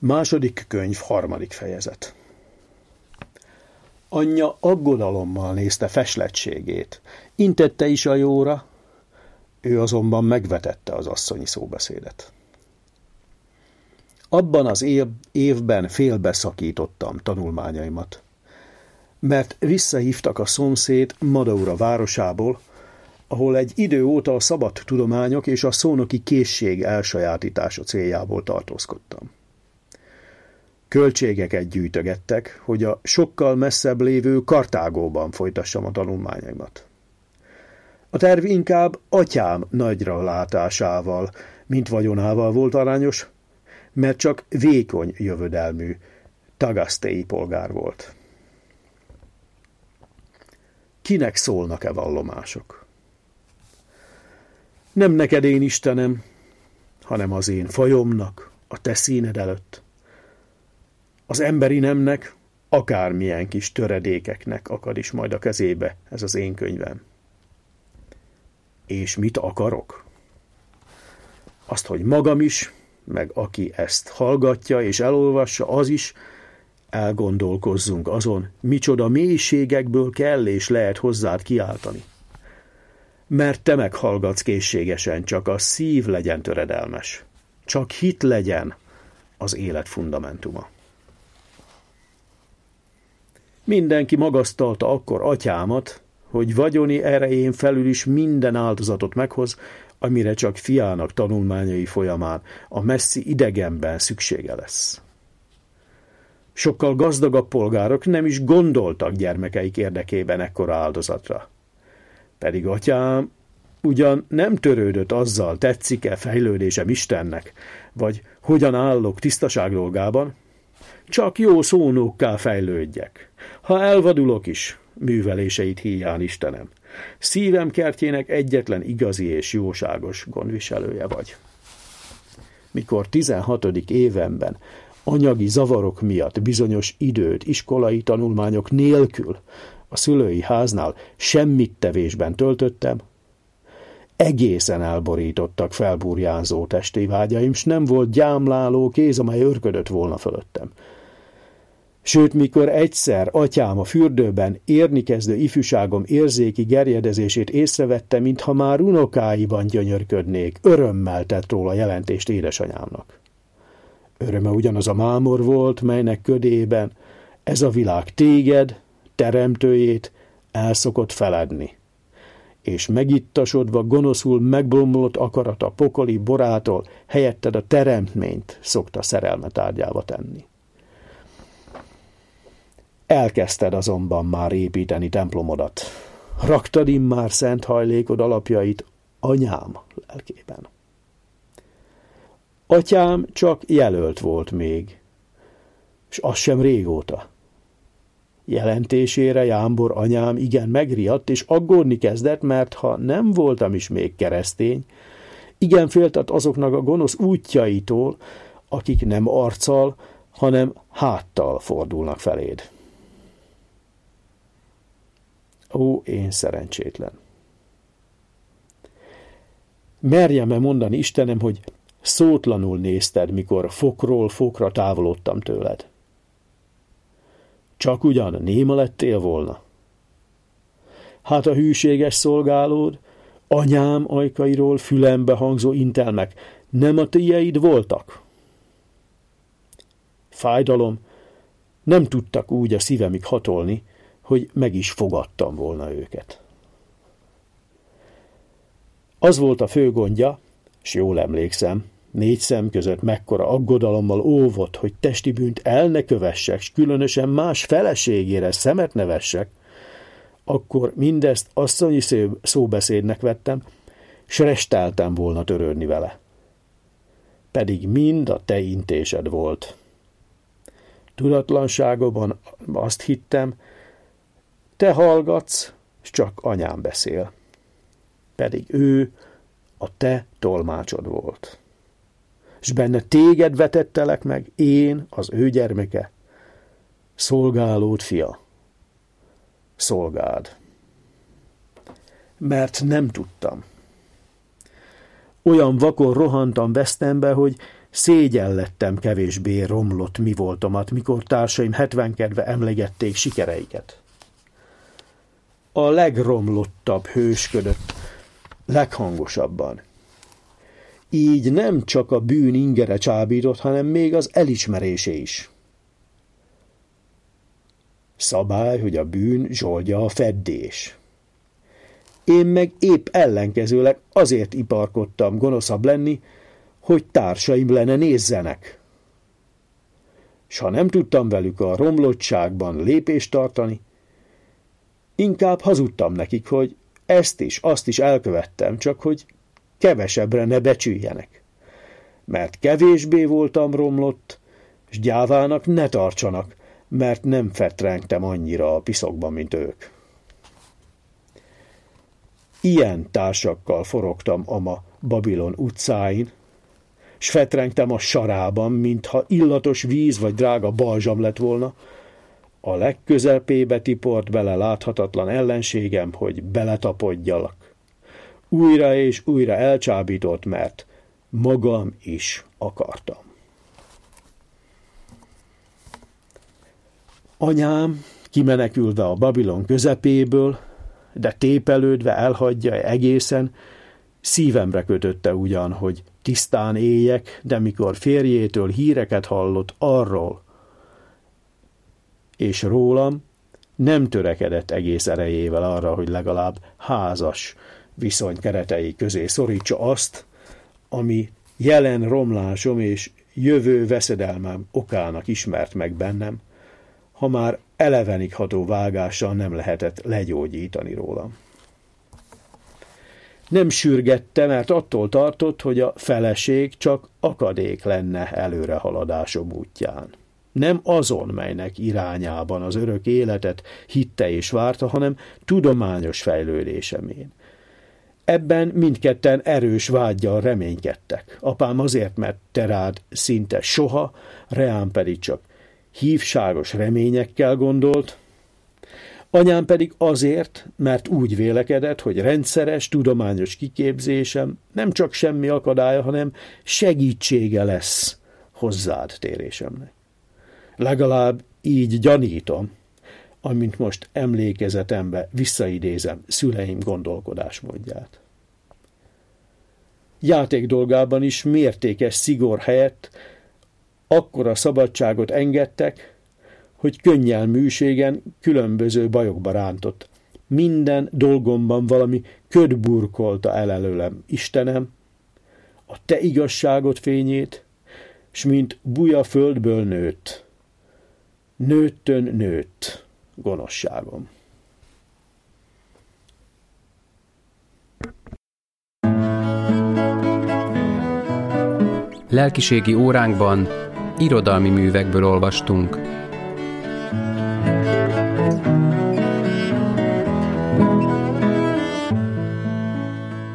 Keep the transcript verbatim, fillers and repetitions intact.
Második könyv, harmadik fejezet. Anyja aggodalommal nézte feslettségét. Intette is a jóra, ő azonban megvetette az asszonyi szóbeszédet. Abban az év, évben félbeszakítottam tanulmányaimat, mert visszahívtak a szomszéd Madaura városából, ahol egy idő óta a szabad tudományok és a szónoki készség elsajátítása céljából tartózkodtam. Költségeket gyűjtögettek, hogy a sokkal messzebb lévő Kartágóban folytassam a tanulmányaimat. A terv inkább atyám nagyra látásával, mint vagyonával volt arányos, mert csak vékony jövedelmű tagasztélyi polgár volt. Kinek szólnak-e vallomások? Nem neked, én Istenem, hanem az én fajomnak, a te színed előtt. Az emberi nemnek, akármilyen kis töredékeknek akad is majd a kezébe ez az én könyvem. És mit akarok? Azt, hogy magam is, meg aki ezt hallgatja és elolvassa, az is, elgondolkozzunk azon, micsoda mélységekből kell és lehet hozzád kiáltani. Mert te meghallgatsz készségesen, csak a szív legyen töredelmes. Csak hit legyen az élet fundamentuma. Mindenki magasztalta akkor atyámat, hogy vagyoni erején felül is minden áldozatot meghoz, amire csak fiának tanulmányai folyamán a messzi idegenben szüksége lesz. Sokkal gazdagabb polgárok nem is gondoltak gyermekeik érdekében ekkora áldozatra. Pedig atyám ugyan nem törődött azzal, tetszik-e fejlődésem Istennek, vagy hogyan állok tisztaság dolgában, csak jó szónokká fejlődjek. Ha elvadulok is, műveléseit híján Istenem, szívem kertjének egyetlen igazi és jóságos gondviselője vagy. Mikor tizenhatodik évemben anyagi zavarok miatt bizonyos időt iskolai tanulmányok nélkül a szülői háznál semmit tevésben töltöttem, egészen elborítottak felburjánzó testi vágyaim, s nem volt gyámláló kéz, amely örködött volna fölöttem. Sőt, mikor egyszer atyám a fürdőben érni kezdő ifjúságom érzéki gerjedezését észrevette, mintha már unokáiban gyönyörködnék, örömmel tett róla jelentést édesanyámnak. Öröme ugyanaz a mámor volt, melynek ködében ez a világ téged, teremtőjét el szokott feledni, és megittasodva gonoszul megbomlott akarata pokoli borától helyetted a teremtményt szokta szerelme tárgyába tenni. Elkezdted azonban már építeni templomodat. Raktad immár szent hajlékod alapjait anyám lelkében. Atyám csak jelölt volt még, s az sem régóta. Jelentésére Jámbor anyám igen megriadt, és aggódni kezdett, mert ha nem voltam is még keresztény, igen féltett azoknak a gonosz útjaitól, akik nem arccal, hanem háttal fordulnak feléd. Ó, én szerencsétlen! Merjem-e mondani, Istenem, hogy szótlanul nézted, mikor fokról fokra távolodtam tőled? Csak ugyan néma lettél volna? Hát a hűséges szolgálód, anyám ajkairól fülembe hangzó intelmek nem a tieid voltak? Fájdalom, nem tudtak úgy a szívemig hatolni, hogy meg is fogadtam volna őket. Az volt a fő gondja, s jól emlékszem, négy szem között mekkora aggodalommal óvott, hogy testi bűnt el ne kövessek, s különösen más feleségére szemet ne vessek, akkor mindezt asszonyi szóbeszédnek vettem, s resteltem volna törődni vele. Pedig mind a te intésed volt. Tudatlanságomban azt hittem, te hallgatsz, s csak anyám beszél. Pedig ő a te tolmácsod volt. S benne téged vetettelek meg, én, az ő gyermeke, szolgálód fia. Szolgád. Mert nem tudtam. Olyan vakon rohantam vesztembe, hogy Szégyellettem kevésbé romlott mi voltomat, mikor társaim hetvenkedve emlegették sikereiket. A legromlottabb hősködött leghangosabban. Így nem csak a bűn ingere csábított, hanem még az elismerésé is. Szabály, hogy a bűn zsoldja a feddés. Én meg épp ellenkezőleg azért iparkodtam gonoszabb lenni, hogy társaim le ne nézzenek. S ha nem tudtam velük a romlottságban lépést tartani, inkább hazudtam nekik, hogy ezt is, azt is elkövettem, csak hogy kevesebbre ne becsüljenek. Mert kevésbé voltam romlott, s gyávának ne tartsanak, mert nem fetrengtem annyira a piszokban, mint ők. Ilyen társakkal forogtam ama Babilon utcáin, s fetrengtem a sarában, mintha illatos víz vagy drága balzsam lett volna, a legközepébe tiport bele láthatatlan ellenségem, hogy beletapodjalak. Újra és újra elcsábított, mert magam is akartam. Anyám, kimenekülve a Babilon közepéből, de tépelődve elhagyja egészen, szívemre kötötte ugyan, hogy tisztán éljek, de mikor férjétől híreket hallott arról, és rólam, nem törekedett egész erejével arra, hogy legalább házas viszony keretei közé szorítsa azt, ami jelen romlásom és jövő veszedelmem okának ismert meg bennem, ha már elevenig ható vágással nem lehetett legyógyítani rólam. Nem sürgette, mert attól tartott, hogy a feleség csak akadék lenne előrehaladásom útján. Nem azon, melynek irányában az örök életet hitte és várta, hanem tudományos fejlődésemén. Ebben mindketten erős vággyal reménykedtek. Apám azért, mert te rád szinte soha, reám pedig csak hívságos reményekkel gondolt, anyám pedig azért, mert úgy vélekedett, hogy rendszeres, tudományos kiképzésem nem csak semmi akadálya, hanem segítsége lesz hozzád térésemnek. Legalább így gyanítom, amint most emlékezetembe visszaidézem szüleim gondolkodásmódját. Játék dolgában is mértékes szigor helyett akkora szabadságot engedtek, hogy könnyelműségen különböző bajokba rántott. Minden dolgomban valami köd burkolta el előlem Istenem, a te igazságot fényét, s mint buja földből nőtt, nőttön nőtt gonoszságom. Lelkiségi óránkban irodalmi művekből olvastunk.